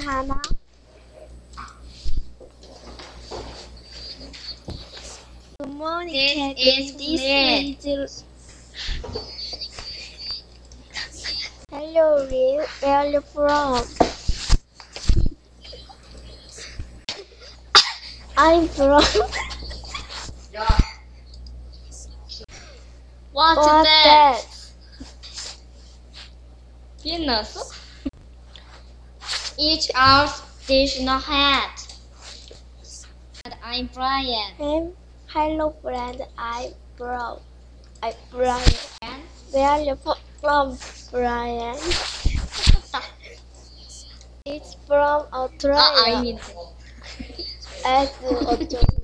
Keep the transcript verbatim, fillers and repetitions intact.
Hannah. Good morning, This Kathy. is This Red. is Hello, Red. Where are you from? I'm from. What's, What's that? that? Penis. Each ours dish in a hat. And I'm Brian. Hey, hello, friend. I'm from. I'm Brian. And Where are you from, Brian? It's from uh, I Australia. mean. As Australia.